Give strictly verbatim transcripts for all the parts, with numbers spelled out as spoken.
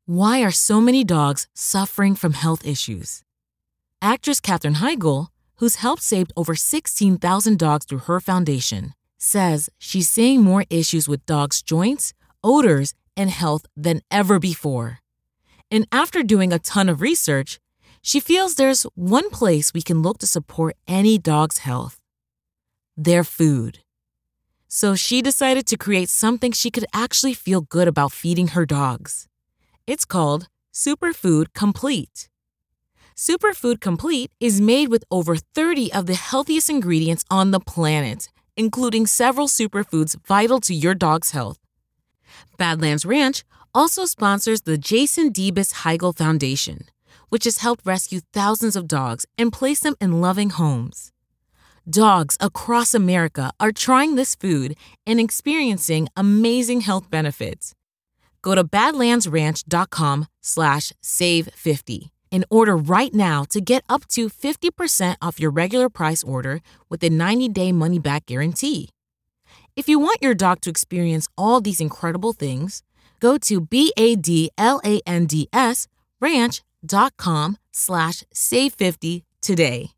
Why are so many dogs suffering from health issues? Actress Katherine Heigl, who's helped save over sixteen thousand dogs through her foundation, says she's seeing more issues with dogs' joints, odors, and health than ever before. And after doing a ton of research, she feels there's one place we can look to support any dog's health: their food. So she decided to create something she could actually feel good about feeding her dogs. It's called Superfood Complete. Superfood Complete is made with over thirty of the healthiest ingredients on the planet, including several superfoods vital to your dog's health. Badlands Ranch also sponsors the Jason Debus Heigl Foundation, which has helped rescue thousands of dogs and place them in loving homes. Dogs across America are trying this food and experiencing amazing health benefits. Go to badlandsranch.com slash save 50 and order right now to get up to fifty percent off your regular price order with a ninety-day money-back guarantee. If you want your dog to experience all these incredible things, go to B-A-D-L-A-N-D-S ranch.com slash save 50 today.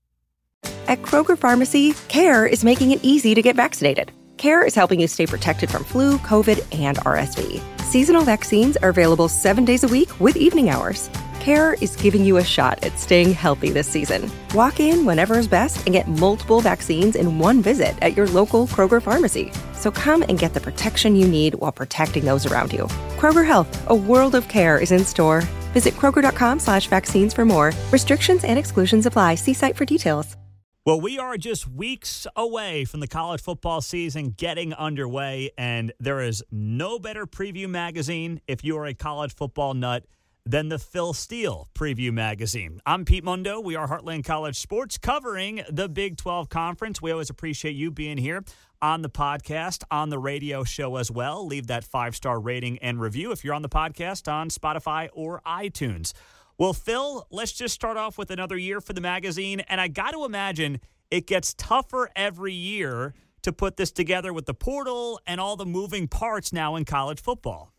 At Kroger Pharmacy, CARE is making it easy to get vaccinated. CARE is helping you stay protected from flu, COVID, and R S V. Seasonal vaccines are available seven days a week with evening hours. CARE is giving you a shot at staying healthy this season. Walk in whenever is best and get multiple vaccines in one visit at your local Kroger Pharmacy. So come and get the protection you need while protecting those around you. Kroger Health, a world of care, is in store. Visit kroger.com slash vaccines for more. Restrictions and exclusions apply. See site for details. Well, we are just weeks away from the college football season getting underway, and there is no better preview magazine if you are a college football nut than the Phil Steele Preview Magazine. I'm Pete Mundo. We are Heartland College Sports covering the Big twelve Conference. We always appreciate you being here on the podcast, on the radio show as well. Leave that five-star rating and review if you're on the podcast on Spotify or iTunes. Well, Phil, let's just start off with another year for the magazine, and I got to imagine it gets tougher every year to put this together with the portal and all the moving parts now in college football.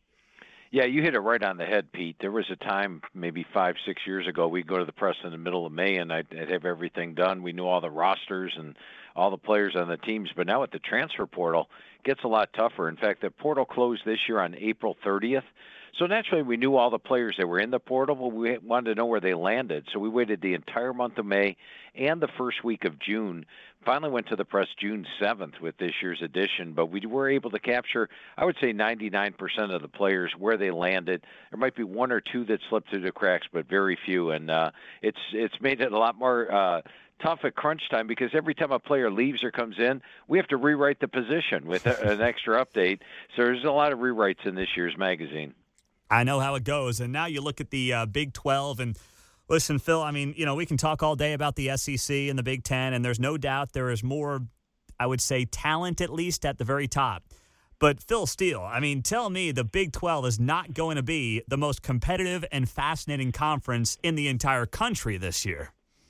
Yeah, you hit it right on the head, Pete. There was a time maybe five, six years ago, we'd go to the press in the middle of May, and I'd, I'd have everything done. We knew all the rosters and all the players on the teams. But now with the transfer portal, it gets a lot tougher. In fact, the portal closed this year on April thirtieth. So naturally, we knew all the players that were in the portal, but we wanted to know where they landed. So we waited the entire month of May and the first week of June. Finally went to the press June seventh with this year's edition, but we were able to capture, I would say, ninety-nine percent of the players, where they landed. There might be one or two that slipped through the cracks, but very few. And uh, it's it's made it a lot more uh, tough at crunch time, because every time a player leaves or comes in, we have to rewrite the position with a, an extra update. So there's a lot of rewrites in this year's magazine. I know how it goes. And now you look at the uh, Big twelve, and listen, Phil, I mean, you know, we can talk all day about the S E C and the Big Ten, and there's no doubt there is more, I would say, talent at least at the very top. But Phil Steele, I mean, tell me the Big twelve is not going to be the most competitive and fascinating conference in the entire country this year.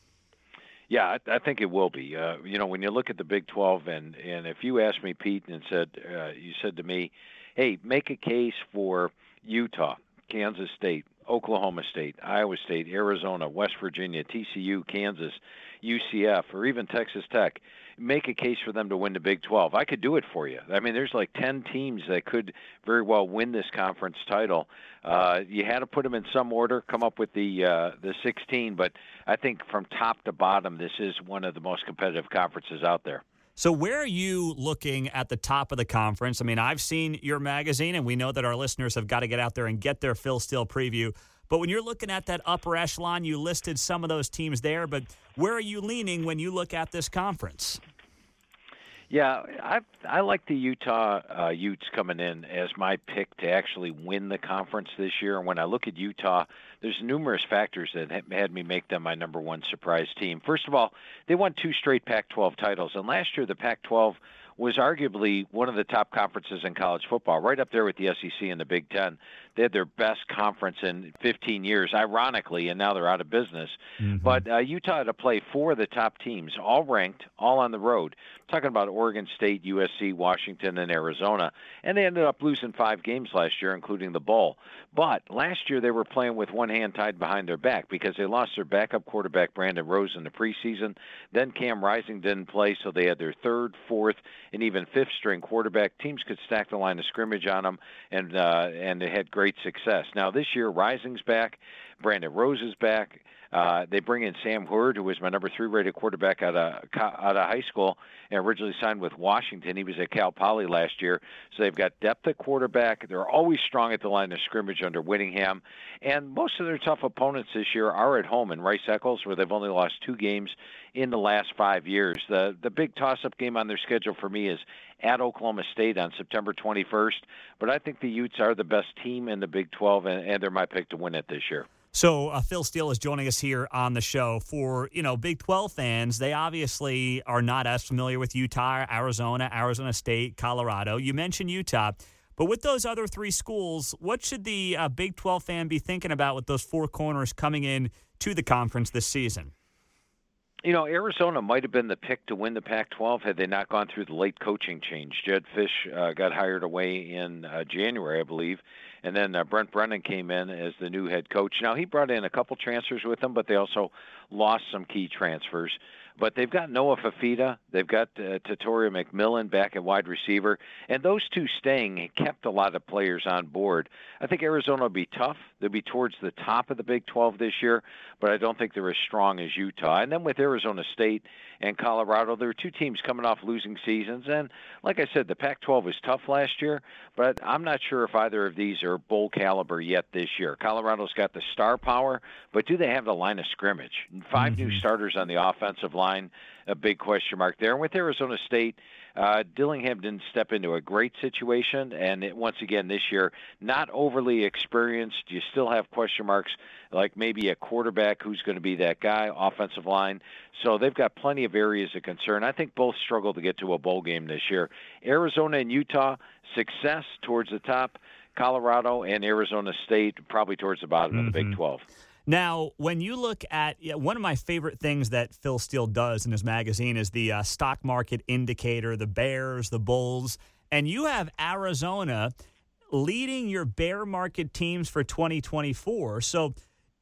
Yeah, I, I think it will be. Uh, you know, when you look at the Big twelve, and, and if you asked me, Pete, and said, uh, you said to me, hey, make a case for Utah, Kansas State, Oklahoma State, Iowa State, Arizona, West Virginia, T C U, Kansas, U C F, or even Texas Tech, make a case for them to win the Big twelve. I could do it for you. I mean, there's like ten teams that could very well win this conference title. Uh, you had to put them in some order, come up with the uh, the sixteen, but I think from top to bottom, this is one of the most competitive conferences out there. So where are you looking at the top of the conference? I mean, I've seen your magazine, and we know that our listeners have got to get out there and get their Phil Steele preview. But when you're looking at that upper echelon, you listed some of those teams there, but where are you leaning when you look at this conference? Yeah, I I like the Utah uh, Utes coming in as my pick to actually win the conference this year. And when I look at Utah, there's numerous factors that had me make them my number one surprise team. First of all, they won two straight Pac twelve titles, and last year the Pac twelve was arguably one of the top conferences in college football, right up there with the S E C and the Big Ten. They had their best conference in fifteen years, ironically, and now they're out of business. Mm-hmm. But uh, Utah had to play four of the top teams, all ranked, all on the road. I'm talking about Oregon State, U S C, Washington, and Arizona. And they ended up losing five games last year, including the bowl. But last year they were playing with one hand tied behind their back because they lost their backup quarterback, Brandon Rose, in the preseason. Then Cam Rising didn't play, so they had their third, fourth, and even fifth-string quarterback. Teams could stack the line of scrimmage on them, and uh, and they had great success. Now this year, Rising's back, Brandon Rose is back. Uh, they bring in Sam Hurd, who was my number three rated quarterback out of out of high school and originally signed with Washington. He was at Cal Poly last year. So they've got depth at quarterback. They're always strong at the line of scrimmage under Whittingham. And most of their tough opponents this year are at home in Rice-Eccles, where they've only lost two games in the last five years. The the big toss-up game on their schedule for me is at Oklahoma State on September twenty-first. But I think the Utes are the best team in the Big twelve, and, and they're my pick to win it this year. So uh, Phil Steele is joining us here on the show. For, you know, Big twelve fans, they obviously are not as familiar with Utah, Arizona, Arizona State, Colorado. You mentioned Utah. But with those other three schools, what should the uh, Big twelve fan be thinking about with those four corners coming in to the conference this season? You know, Arizona might have been the pick to win the Pac twelve had they not gone through the late coaching change. Jed Fish uh, got hired away in uh, January, I believe, and then uh, Brent Brennan came in as the new head coach. Now, he brought in a couple transfers with him, but they also lost some key transfers. But they've got Noah Fafita. They've got uh, Tatoria McMillan back at wide receiver. And those two staying kept a lot of players on board. I think Arizona will be tough. They'll be towards the top of the Big twelve this year, but I don't think they're as strong as Utah. And then with Arizona State and Colorado, there are two teams coming off losing seasons. And like I said, the Pac twelve was tough last year, but I'm not sure if either of these are bowl caliber yet this year. Colorado's got the star power, but do they have the line of scrimmage? Five mm-hmm. new starters on the offensive line, a big question mark there. And with Arizona State, uh, Dillingham didn't step into a great situation, and it, once again this year, not overly experienced. You still have question marks, like maybe a quarterback who's going to be that guy, offensive line. So they've got plenty of areas of concern. I think both struggle to get to a bowl game this year. Arizona and Utah, success towards the top. Colorado and Arizona State, probably towards the bottom mm-hmm. of the Big twelve. Now, when you look at yeah, one of my favorite things that Phil Steele does in his magazine is the uh, stock market indicator, the bears, the bulls, and you have Arizona leading your bear market teams for twenty twenty-four. So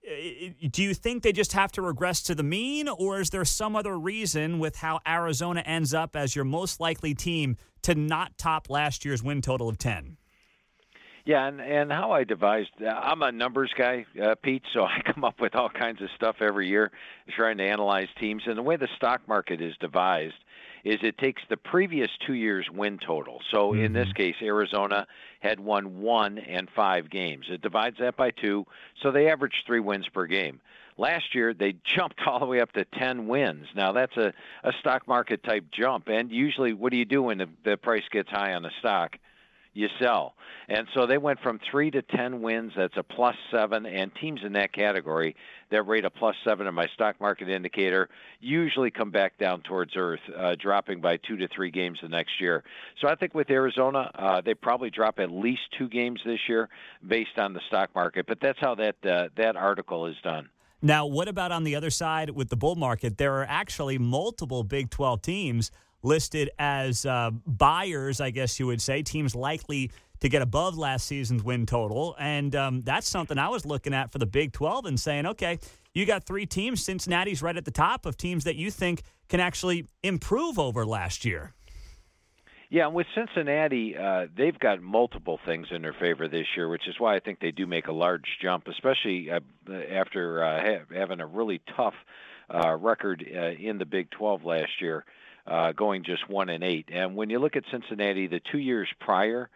do you think they just have to regress to the mean, or is there some other reason with how Arizona ends up as your most likely team to not top last year's win total of ten? Yeah, and, and how I devised, uh, I'm a numbers guy, uh, Pete, so I come up with all kinds of stuff every year trying to analyze teams. And the way the stock market is devised is it takes the previous two years' win total. So mm-hmm. in this case, Arizona had won one and five games. It divides that by two, so they averaged three wins per game. Last year, they jumped all the way up to ten wins. Now, that's a, a stock market type jump. And usually, what do you do when the, the price gets high on a stock? You sell. And so they went from three to ten wins. That's a plus seven. And teams in that category that rate a plus seven in my stock market indicator usually come back down towards earth, uh, dropping by two to three games the next year. So I think with Arizona, uh, they probably drop at least two games this year based on the stock market. But that's how that uh, that article is done. Now, what about on the other side with the bull market? There are actually multiple Big twelve teams listed as uh, buyers, I guess you would say, teams likely to get above last season's win total. And um, that's something I was looking at for the Big twelve and saying, okay, you got three teams. Cincinnati's right at the top of teams that you think can actually improve over last year. Yeah, and with Cincinnati, uh, they've got multiple things in their favor this year, which is why I think they do make a large jump, especially uh, after uh, ha- having a really tough uh, record uh, in the Big twelve last year. Uh, going just one and eight. And when you look at Cincinnati, the two years prior,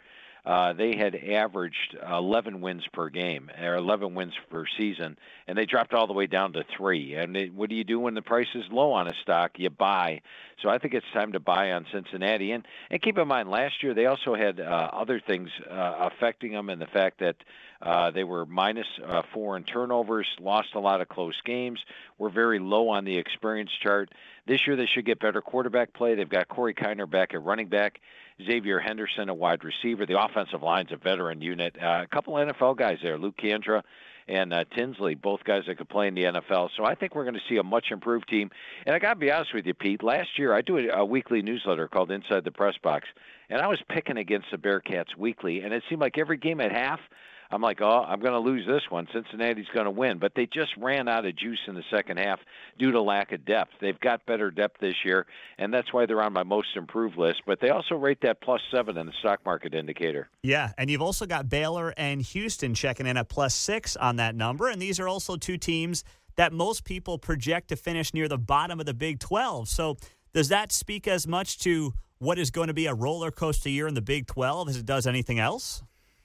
uh, they had averaged eleven wins per game, or eleven wins per season, and they dropped all the way down to three. And it, what do you do when the price is low on a stock? You buy. So I think it's time to buy on Cincinnati. And, and keep in mind, last year they also had uh, other things uh, affecting them, and the fact that uh, they were minus uh, four in turnovers, lost a lot of close games, were very low on the experience chart. This year they should get better quarterback play. They've got Corey Kiner back at running back, Xavier Henderson, a wide receiver. The offensive line's a veteran unit. Uh, a couple N F L guys there, Luke Kandra and uh, Tinsley, both guys that could play in the N F L. So I think we're going to see a much improved team. And I got to be honest with you, Pete, last year I do a, a weekly newsletter called Inside the Press Box, and I was picking against the Bearcats weekly, and it seemed like every game at half, I'm like, oh, I'm going to lose this one. Cincinnati's going to win. But they just ran out of juice in the second half due to lack of depth. They've got better depth this year, and that's why they're on my most improved list. But they also rate that plus seven in the stock market indicator. Yeah, and you've also got Baylor and Houston checking in at plus six on that number. And these are also two teams that most people project to finish near the bottom of the Big twelve. So does that speak as much to what is going to be a roller coaster year in the Big twelve as it does anything else?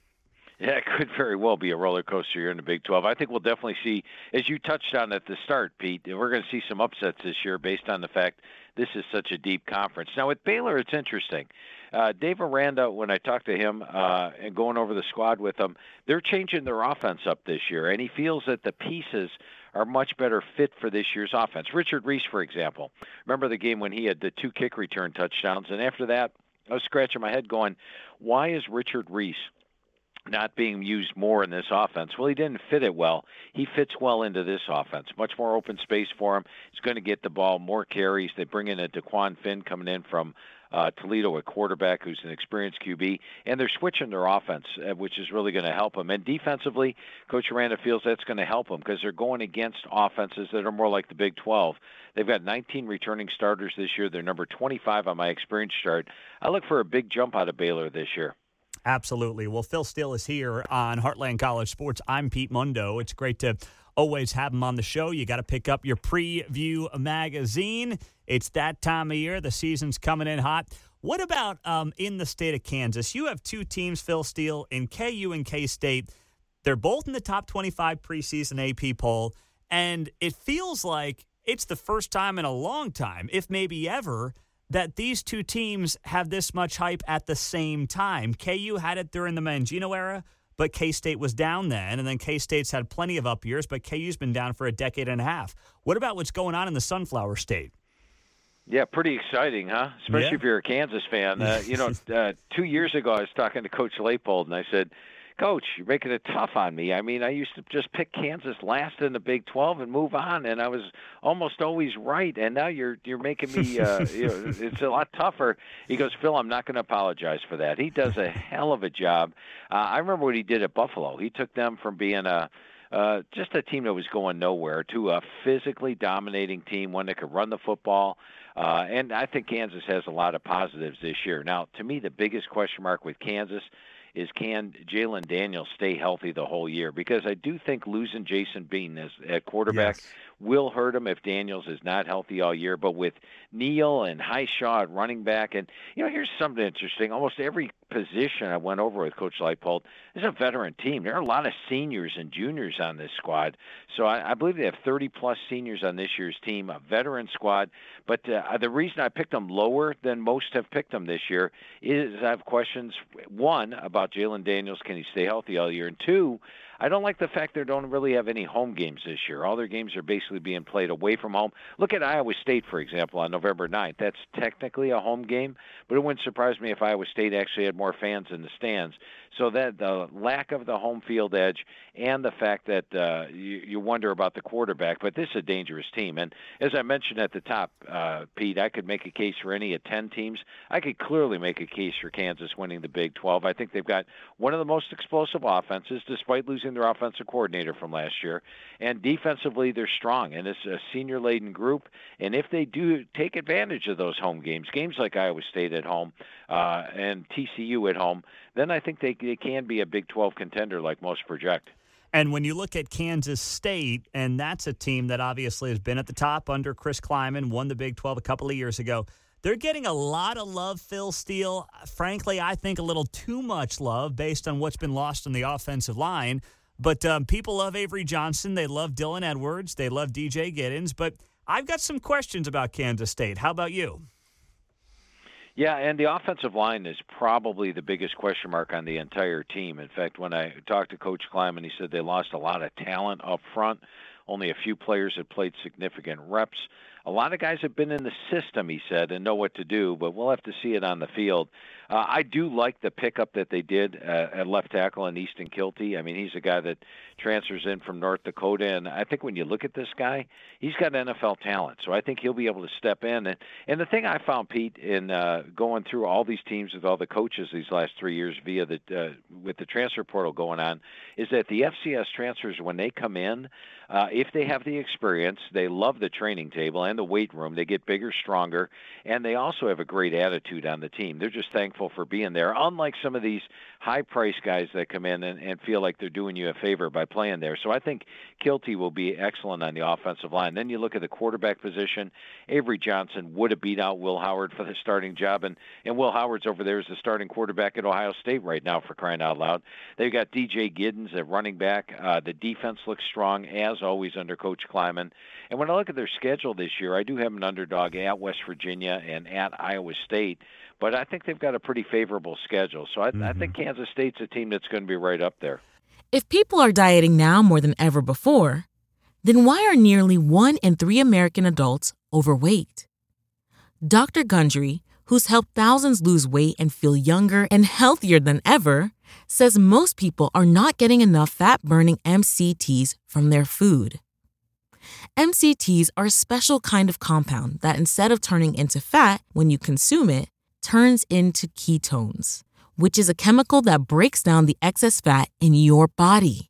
Yeah, it could very well be a roller coaster year in the Big twelve. I think we'll definitely see, as you touched on at the start, Pete, we're going to see some upsets this year based on the fact this is such a deep conference. Now, with Baylor, it's interesting. Uh, Dave Aranda, when I talked to him uh, and going over the squad with him, they're changing their offense up this year, and he feels that the pieces are much better fit for this year's offense. Richard Reese, for example. Remember the game when he had the two kick return touchdowns, and after that, I was scratching my head going, why is Richard Reese not being used more in this offense? Well, he didn't fit it well. He fits well into this offense. Much more open space for him. He's going to get the ball, more carries. They bring in a DeQuan Finn coming in from uh, Toledo, a quarterback who's an experienced Q B, and they're switching their offense, uh, which is really going to help them. And defensively, Coach Aranda feels that's going to help them because they're going against offenses that are more like the Big twelve. They've got nineteen returning starters this year. They're number twenty-five on my experience chart. I look for a big jump out of Baylor this year. Absolutely. Well, Phil Steele is here on Heartland College Sports. I'm Pete Mundo. It's great to always have him on the show. You got to pick up your Preview magazine. It's that time of year. The season's coming in hot. What about um, in the state of Kansas? You have two teams, Phil Steele, in K U and K-State. They're both in the top twenty-five preseason A P poll, and it feels like it's the first time in a long time, if maybe ever, that these two teams have this much hype at the same time. K U had it during the Mangino era, but K-State was down then, and then K-State's had plenty of up years, but K U's been down for a decade and a half. What about what's going on in the Sunflower State? Yeah, pretty exciting, huh? Especially Yeah. if you're a Kansas fan. Uh, you know, uh, two years ago I was talking to Coach Leipold, and I said, Coach, you're making it tough on me. I mean, I used to just pick Kansas last in the Big twelve and move on, and I was almost always right. And now you're you're making me, uh, you know, it's a lot tougher. He goes, Phil, I'm not going to apologize for that. He does a hell of a job. Uh, I remember what he did at Buffalo. He took them from being a uh, just a team that was going nowhere to a physically dominating team, one that could run the football. Uh, and I think Kansas has a lot of positives this year. Now, to me, the biggest question mark with Kansas is can Jalen Daniels stay healthy the whole year? Because I do think losing Jason Bean as at quarterback Yes. will hurt him if Daniels is not healthy all year. But with Neal and Highshaw at running back, and, you know, here's something interesting. Almost every position I went over with Coach Leipold is a veteran team. There are a lot of seniors and juniors on this squad. So I, I believe they have thirty-plus seniors on this year's team, a veteran squad. But uh, the reason I picked them lower than most have picked them this year is I have questions, one, about Jalen Daniels. Can he stay healthy all year? And two, I don't like the fact they don't really have any home games this year. All their games are basically being played away from home. Look at Iowa State, for example, on November ninth. That's technically a home game, but it wouldn't surprise me if Iowa State actually had more fans in the stands. So that the lack of the home field edge and the fact that uh, you, you wonder about the quarterback, but this is a dangerous team. And as I mentioned at the top, uh, Pete, I could make a case for any of ten teams. I could clearly make a case for Kansas winning the Big twelve. I think they've got one of the most explosive offenses, despite losing their offensive coordinator from last year. And defensively, they're strong, and it's a senior-laden group. And if they do take advantage of those home games, games like Iowa State at home uh, and T C U at home, then I think they, they can be a Big twelve contender like most project. And when you look at Kansas State, and that's a team that obviously has been at the top under Chris Kleiman, won the Big twelve a couple of years ago, They're getting a lot of love, Phil Steele. Frankly, I think a little too much love based on what's been lost on the offensive line. But um, people love Avery Johnson. They love Dylan Edwards. They love D J Giddens. But I've got some questions about Kansas State. How about you? Yeah, and the offensive line is probably the biggest question mark on the entire team. In fact, when I talked to Coach Kleiman, he said they lost a lot of talent up front. Only a few players had played significant reps. A lot of guys have been in the system, he said, and know what to do, but we'll have to see it on the field. Uh, I do like the pickup that they did uh, at left tackle in Easton Kilty. I mean, he's a guy that transfers in from North Dakota, and I think when you look at this guy, he's got N F L talent, so I think he'll be able to step in. And, and the thing I found, Pete, in uh, going through all these teams with all the coaches these last three years via the uh, with the transfer portal going on, is that the F C S transfers, when they come in, uh, if they have the experience, they love the training table and the weight room. They get bigger, stronger, and they also have a great attitude on the team. They're just thankful for being there, unlike some of these high-priced guys that come in and, and feel like they're doing you a favor by playing there. So I think Kilty will be excellent on the offensive line. Then you look at the quarterback position. Avery Johnson would have beat out Will Howard for the starting job, and, and Will Howard's over there as the starting quarterback at Ohio State right now, for crying out loud. They've got D J Giddens at running back. Uh, the defense looks strong, as always, under Coach Kleiman. And when I look at their schedule this year, I do have an underdog at West Virginia and at Iowa State, but I think they've got a pretty favorable schedule. So I, mm-hmm. I think Kansas State's a team that's going to be right up there. If people are dieting now more than ever before, then why are nearly one in three American adults overweight? Doctor Gundry, who's helped thousands lose weight and feel younger and healthier than ever, says most people are not getting enough fat-burning M C Ts from their food. M C Ts are a special kind of compound that, instead of turning into fat when you consume it, turns into ketones, which is a chemical that breaks down the excess fat in your body.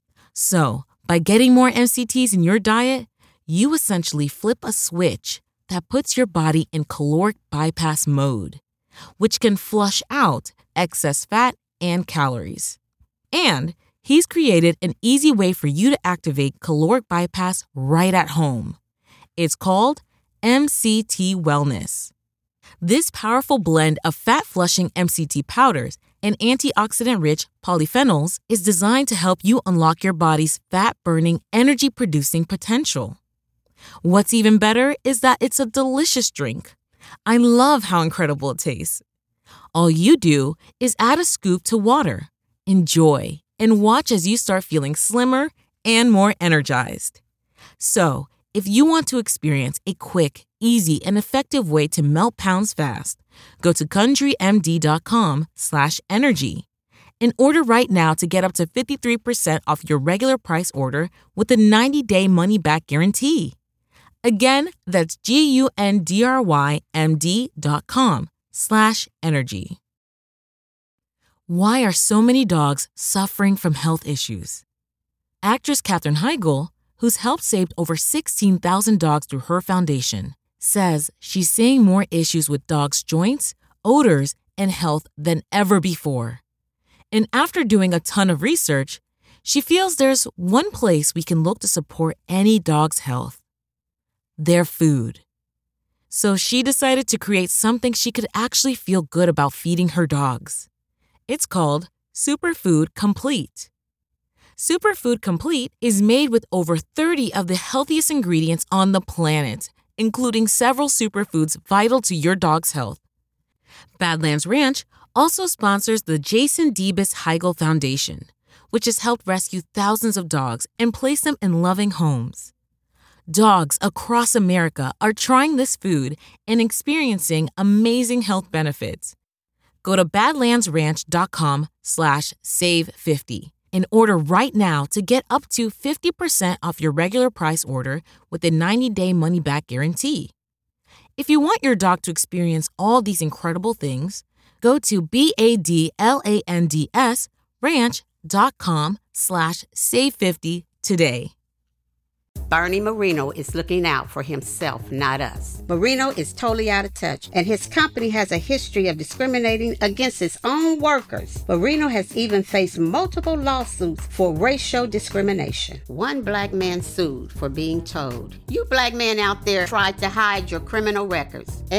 So, by getting more M C Ts in your diet, you essentially flip a switch that puts your body in caloric bypass mode, which can flush out excess fat and calories. And he's created an easy way for you to activate caloric bypass right at home. It's called M C T Wellness. This powerful blend of fat-flushing M C T powders and antioxidant-rich polyphenols is designed to help you unlock your body's fat-burning, energy-producing potential. What's even better is that it's a delicious drink. I love how incredible it tastes. All you do is add a scoop to water, enjoy, and watch as you start feeling slimmer and more energized. So, if you want to experience a quick, easy, and effective way to melt pounds fast, go to CountryMD.com slash energy and order right now to get up to fifty-three percent off your regular price order with a ninety-day money-back guarantee. Again, that's G-U-N-D-R-Y-M-D dot com slash energy. Why are so many dogs suffering from health issues? Actress Katherine Heigl, who's helped save over sixteen thousand dogs through her foundation, says she's seeing more issues with dogs' joints, odors, and health than ever before. And after doing a ton of research, she feels there's one place we can look to support any dog's health: their food. So she decided to create something she could actually feel good about feeding her dogs. It's called Superfood Complete. Superfood Complete is made with over thirty of the healthiest ingredients on the planet, including several superfoods vital to your dog's health. Badlands Ranch also sponsors the Jason Debus Heigl Foundation, which has helped rescue thousands of dogs and place them in loving homes. Dogs across America are trying this food and experiencing amazing health benefits. Go to badlandsranch.com slash save fifty and order right now to get up to fifty percent off your regular price order with a ninety-day money-back guarantee. If you want your dog to experience all these incredible things, go to B-A-D-L-A-N-D-S ranch.com slash save fifty today. Bernie Marino is looking out for himself, not us. Marino is totally out of touch, and his company has a history of discriminating against its own workers. Marino has even faced multiple lawsuits for racial discrimination. One black man sued for being told, "You black men out there tried to hide your criminal records," and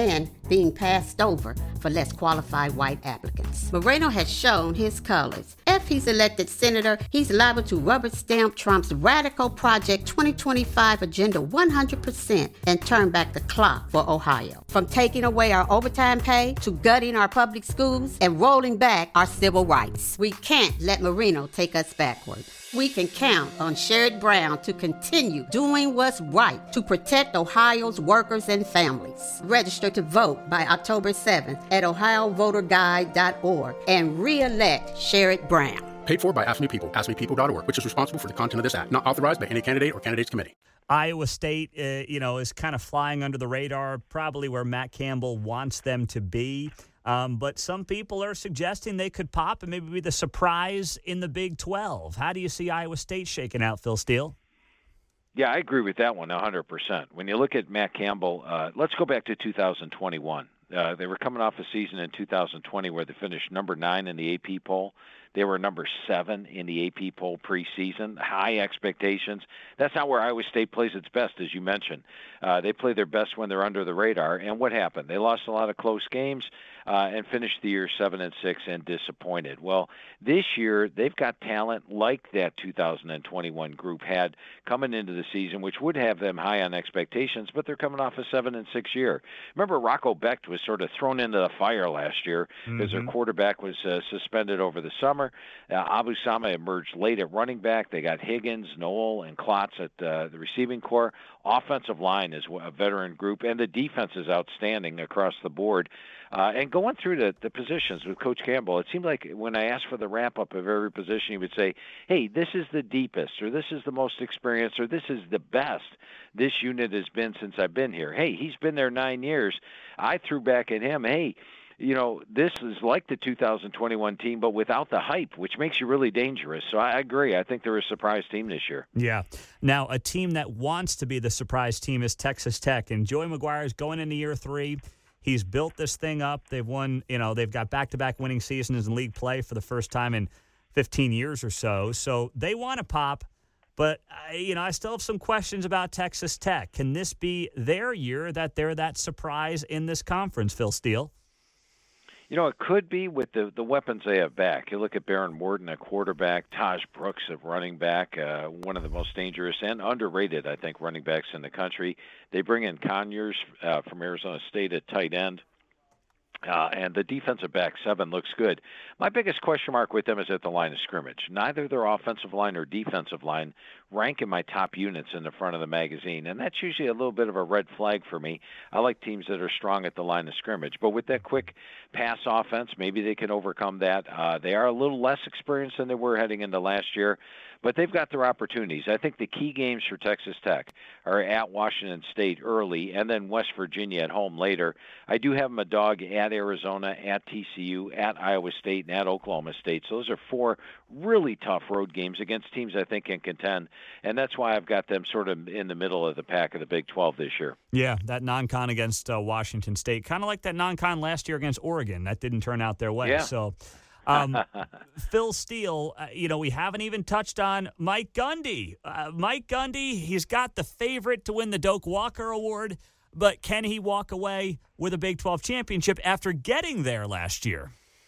being passed over for less qualified white applicants. Moreno has shown his colors. If he's elected senator, he's liable to rubber stamp Trump's radical Project twenty twenty-five agenda one hundred percent and turn back the clock for Ohio. From taking away our overtime pay to gutting our public schools and rolling back our civil rights. We can't let Moreno take us backward. We can count on Sherrod Brown to continue doing what's right to protect Ohio's workers and families. Register to vote by October seventh at ohio voter guide dot org and re-elect Sherrod Brown. Paid for by Ask Me People, ask me people dot org, which is responsible for the content of this act. Not authorized by any candidate or candidates committee. Iowa State, uh, you know, is kind of flying under the radar, probably where Matt Campbell wants them to be. Um, but some people are suggesting they could pop and maybe be the surprise in the Big twelve. How do you see Iowa State shaking out, Phil Steele? Yeah, I agree with that one one hundred percent. When you look at Matt Campbell, uh, let's go back to two thousand twenty-one. Uh, they were coming off a season in two thousand twenty where they finished number nine in the A P poll. They were number seven in the A P poll preseason. High expectations. That's not where Iowa State plays its best, as you mentioned. Uh, they play their best when they're under the radar. And what happened? They lost a lot of close games uh, and finished the year seven and six and disappointed. Well, this year they've got talent like that two thousand twenty-one group had coming into the season, which would have them high on expectations. But they're coming off a seven and six year. Remember, Rocco Becht was sort of thrown into the fire last year because mm-hmm. their quarterback was uh, suspended over the summer. Uh, Abu Sama emerged late at running back. They got Higgins, Noel, and Klotz at uh, the receiving core. Offensive line is a veteran group, and the defense is outstanding across the board. Uh, and going through the, the positions with Coach Campbell, it seemed like when I asked for the wrap-up of every position, he would say, hey, this is the deepest, or this is the most experienced, or this is the best this unit has been since I've been here. Hey, he's been there nine years. I threw back at him, hey, you know, this is like the two thousand twenty-one team, but without the hype, which makes you really dangerous. So I agree. I think they're a surprise team this year. Yeah. Now, a team that wants to be the surprise team is Texas Tech. And Joey McGuire is going into year three. He's built this thing up. They've won, you know, they've got back-to-back winning seasons in league play for the first time in fifteen years or so. So they want to pop. But, I, you know, I still have some questions about Texas Tech. Can this be their year that they're that surprise in this conference, Phil Steele? You know, it could be with the, the weapons they have back. You look at Baron Morton at quarterback, Taj Brooks at running back, uh, one of the most dangerous and underrated, I think, running backs in the country. They bring in Conyers uh, from Arizona State at tight end. Uh, and the defensive back seven looks good. My biggest question mark with them is at the line of scrimmage. Neither their offensive line or defensive line rank in my top units in the front of the magazine, and that's usually a little bit of a red flag for me. I like teams that are strong at the line of scrimmage. But with that quick pass offense, maybe they can overcome that. Uh, they are a little less experienced than they were heading into last year, but they've got their opportunities. I think the key games for Texas Tech are at Washington State early and then West Virginia at home later. I do have them a dog at Arizona, at T C U, at Iowa State, and at Oklahoma State. So those are four really tough road games against teams I think can contend, and that's why I've got them sort of in the middle of the pack of the Big twelve this year. Yeah, that non-con against uh, Washington State, kind of like that non-con last year against Oregon. That didn't turn out their way. Yeah. So. Um, Phil Steele, uh, you know, we haven't even touched on Mike Gundy. Uh, Mike Gundy, he's got the favorite to win the Doak Walker Award, but can he walk away with a Big twelve championship after getting there last year?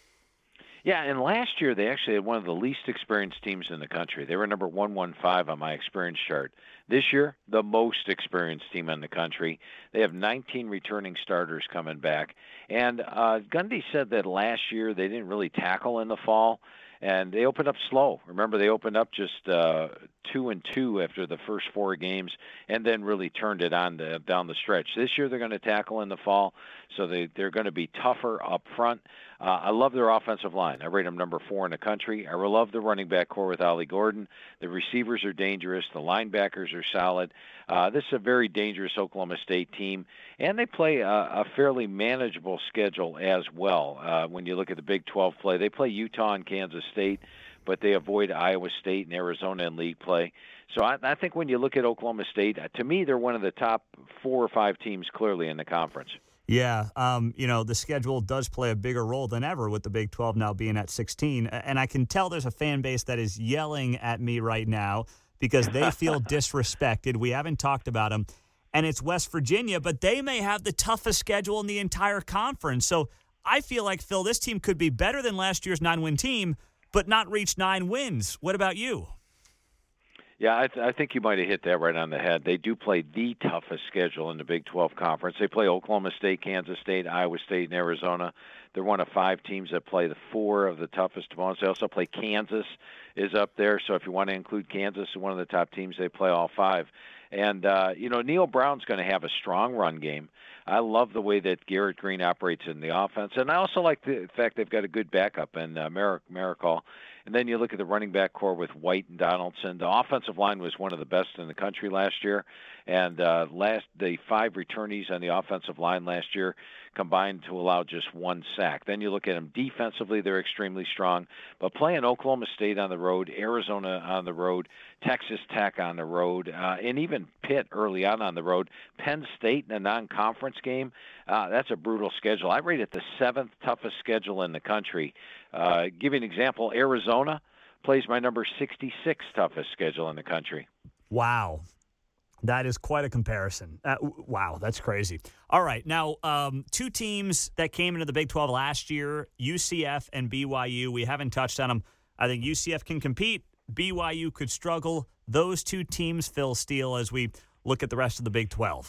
Yeah, and last year they actually had one of the least experienced teams in the country. They were number one fifteen on my experience chart. This year, the most experienced team in the country. They have nineteen returning starters coming back. And uh, Gundy said that last year they didn't really tackle in the fall, and they opened up slow. Remember, they opened up just uh, two and two after the first four games, and then really turned it on to, down the stretch. This year they're going to tackle in the fall, so they, they're going to be tougher up front. Uh, I love their offensive line. I rate them number four in the country. I love the running back core with Ollie Gordon. The receivers are dangerous. The linebackers are solid. Uh, this is a very dangerous Oklahoma State team, and they play a, a fairly manageable schedule as well. Uh, when you look at the Big twelve play, they play Utah and Kansas State, but they avoid Iowa State and Arizona in league play. So I, I think when you look at Oklahoma State, to me, they're one of the top four or five teams clearly in the conference. Yeah, um, you know, the schedule does play a bigger role than ever with the Big twelve now being at sixteen. And I can tell there's a fan base that is yelling at me right now because they feel disrespected. We haven't talked about them. and it's West Virginia, but they may have the toughest schedule in the entire conference. So I feel like, Phil, this team could be better than last year's nine-win team, but not reach nine wins. What about you? Yeah, I, th- I think you might have hit that right on the head. They do play the toughest schedule in the Big twelve Conference. They play Oklahoma State, Kansas State, Iowa State, and Arizona. They're one of five teams that play the four of the toughest opponents. They also play Kansas is up there, so if you want to include Kansas as one of the top teams, they play all five. And, uh, you know, Neil Brown's going to have a strong run game. I love the way that Garrett Green operates in the offense. And I also like the fact they've got a good backup in uh, Mar- Maricol. And then you look at the running back core with White and Donaldson. The offensive line was one of the best in the country last year. And uh, last the five returnees on the offensive line last year combined to allow just one sack. Then you look at them defensively, they're extremely strong. But playing Oklahoma State on the road, Arizona on the road, Texas Tech on the road, uh, and even Pitt early on on the road, Penn State in a non-conference game, uh, that's a brutal schedule. I rate it the seventh toughest schedule in the country. Uh, give you an example, Arizona plays my number sixty-six toughest schedule in the country. Wow. That is quite a comparison. Uh, wow, that's crazy. All right, now, um, two teams that came into the Big twelve last year, U C F and B Y U. We haven't touched on them. I think U C F can compete. B Y U could struggle. Those two teams, Phil Steele, as we look at the rest of the Big twelve.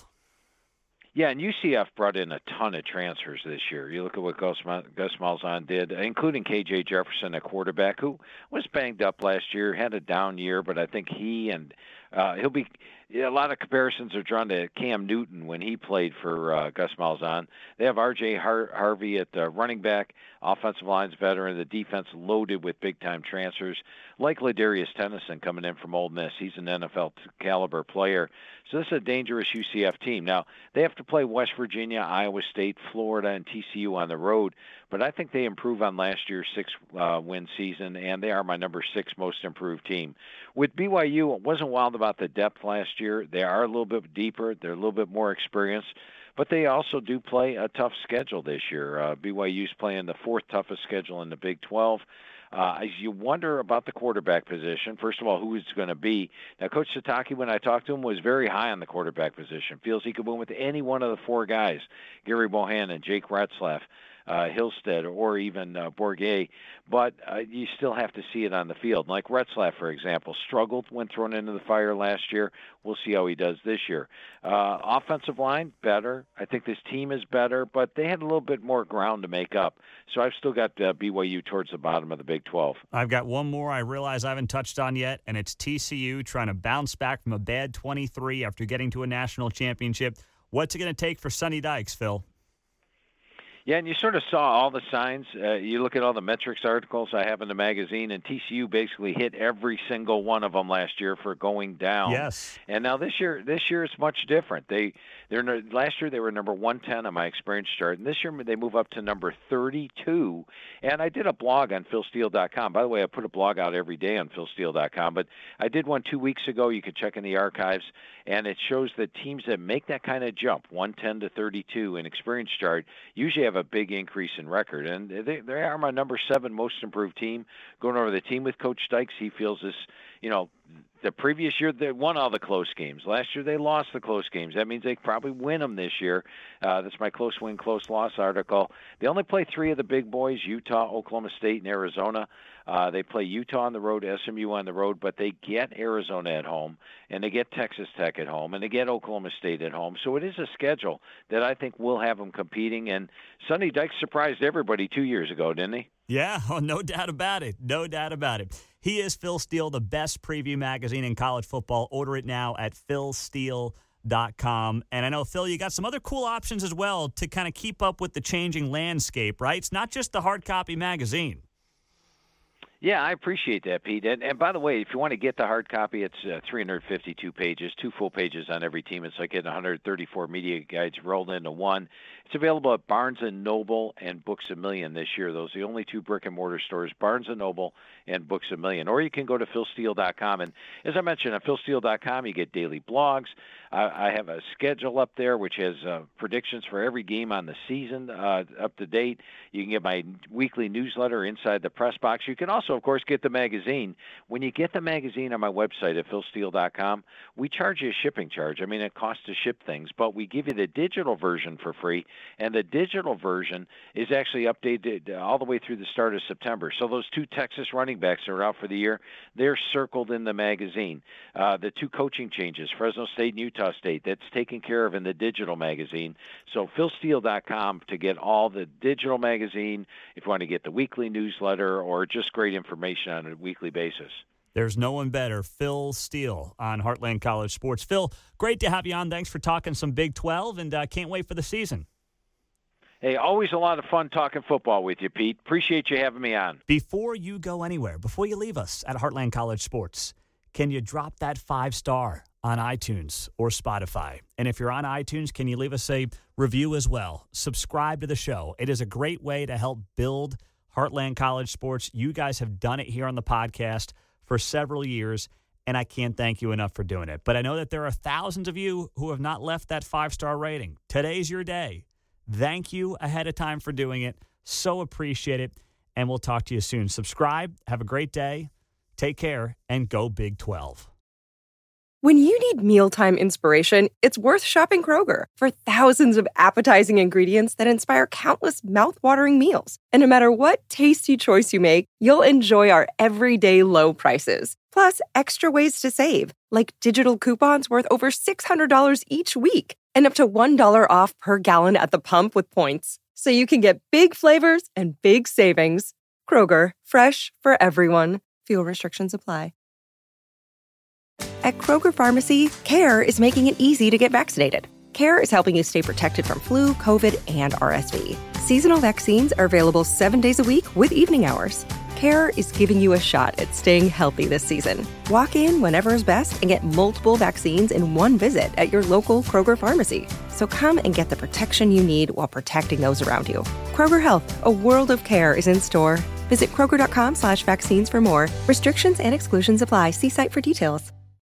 Yeah, and U C F brought in a ton of transfers this year. You look at what Gus, Gus Malzahn did, including K J Jefferson, a quarterback who was banged up last year, had a down year, but I think he and uh, he'll be – yeah, a lot of comparisons are drawn to Cam Newton when he played for uh, Gus Malzahn. They have R J Har- Harvey at uh, running back, offensive line's veteran, the defense loaded with big-time transfers, like Ladarius Tennyson coming in from Ole Miss. He's an N F L caliber player. So this is a dangerous U C F team. Now, they have to play West Virginia, Iowa State, Florida, and T C U on the road, but I think they improve on last year's six-win uh, season, and they are my number six most improved team. With B Y U, it wasn't wild about the depth last year. They are a little bit deeper. They're a little bit more experienced, but they also do play a tough schedule this year. Uh, B Y U's playing the fourth toughest schedule in the Big twelve. Uh, as you wonder about the quarterback position, first of all, who it's going to be. Now, Coach Sataki, when I talked to him, was very high on the quarterback position. Feels he could win with any one of the four guys, Gary Bohannon, Jake Retzlaff, uh, Hillstead, or even uh, Bourget. But uh, you still have to see it on the field. Like Retzlaff, for example, struggled when thrown into the fire last year. We'll see how he does this year. Uh, offensive line, better. I think this team is better, but they had a little bit more ground to make up. So I've still got uh, B Y U towards the bottom of the Big twelve. I've got one more I realize I haven't touched on yet, and it's T C U trying to bounce back from a bad twenty-three after getting to a national championship. What's it going to take for Sonny Dykes, Phil? Yeah, and you sort of saw all the signs. Uh, you look at all the metrics articles I have in the magazine, and T C U basically hit every single one of them last year for going down. Yes. And now this year, this year it's much different. They, they're last year they were number one ten on my experience chart, and this year they move up to number thirty-two. And I did a blog on phil steele dot com. By the way, I put a blog out every day on phil steele dot com, but I did one two weeks ago. You can check in the archives, and it shows that teams that make that kind of jump, one ten to thirty-two in experience chart, usually have a big increase in record, and they, they are my number seven most improved team. Going over the team with Coach Dykes, he feels this, you know, the previous year they won all the close games. Last year they lost the close games. That means they probably win them this year. Uh, that's my close win, close loss article. They only play three of the big boys, Utah, Oklahoma State, and Arizona. Uh, they play Utah on the road, S M U on the road, but they get Arizona at home, and they get Texas Tech at home, and they get Oklahoma State at home. So it is a schedule that I think will have them competing. And Sonny Dykes surprised everybody two years ago, didn't he? Yeah, oh, no doubt about it. No doubt about it. He is Phil Steele, the best preview magazine in college football. Order it now at phil steele dot com. And I know, Phil, you got some other cool options as well to kind of keep up with the changing landscape, right? It's not just the hard copy magazine. Yeah, I appreciate that, Pete. And, and by the way, if you want to get the hard copy, it's uh, three hundred fifty-two pages, two full pages on every team. It's like getting one hundred thirty-four media guides rolled into one. It's available at Barnes and Noble and Books A Million this year. Those are the only two brick-and-mortar stores, Barnes and Noble and Books A Million. Or you can go to phil steele dot com. And as I mentioned, on phil steele dot com, you get daily blogs. I, I have a schedule up there which has uh, predictions for every game on the season uh, up to date. You can get my weekly newsletter, Inside the Press Box. You can also also, of course, get the magazine. When you get the magazine on my website at phil steele dot com, we charge you a shipping charge. I mean, it costs to ship things, but we give you the digital version for free, and the digital version is actually updated all the way through the start of September. So those two Texas running backs that are out for the year, they're circled in the magazine. Uh, the two coaching changes, Fresno State and Utah State, that's taken care of in the digital magazine. So phil steele dot com to get all the digital magazine, if you want to get the weekly newsletter or just great information on a weekly basis. There's no one better, Phil Steele on Heartland College Sports. Phil, great to have you on. Thanks for talking some Big twelve, and uh, can't wait for the season. Hey, always a lot of fun talking football with you, Pete. Appreciate you having me on. Before you go anywhere, before you leave us at Heartland College Sports, can you drop that five-star on iTunes or Spotify? And if you're on iTunes, can you leave us a review as well? Subscribe to the show. It is a great way to help build Heartland College Sports. You guys have done it here on the podcast for several years, and I can't thank you enough for doing it. But I know that there are thousands of you who have not left that five-star rating. Today's your day. Thank you ahead of time for doing it. So appreciate it, and we'll talk to you soon. Subscribe. Have a great day. Take care, and go Big twelve. When you need mealtime inspiration, it's worth shopping Kroger for thousands of appetizing ingredients that inspire countless mouthwatering meals. And no matter what tasty choice you make, you'll enjoy our everyday low prices. Plus, extra ways to save, like digital coupons worth over six hundred dollars each week and up to one dollar off per gallon at the pump with points. So you can get big flavors and big savings. Kroger, fresh for everyone. Fuel restrictions apply. At Kroger Pharmacy, CARE is making it easy to get vaccinated. CARE is helping you stay protected from flu, COVID, and R S V. Seasonal vaccines are available seven days a week with evening hours. CARE is giving you a shot at staying healthy this season. Walk in whenever is best and get multiple vaccines in one visit at your local Kroger Pharmacy. So come and get the protection you need while protecting those around you. Kroger Health, a world of care, is in store. Visit Kroger.com slash vaccines for more. Restrictions and exclusions apply. See site for details.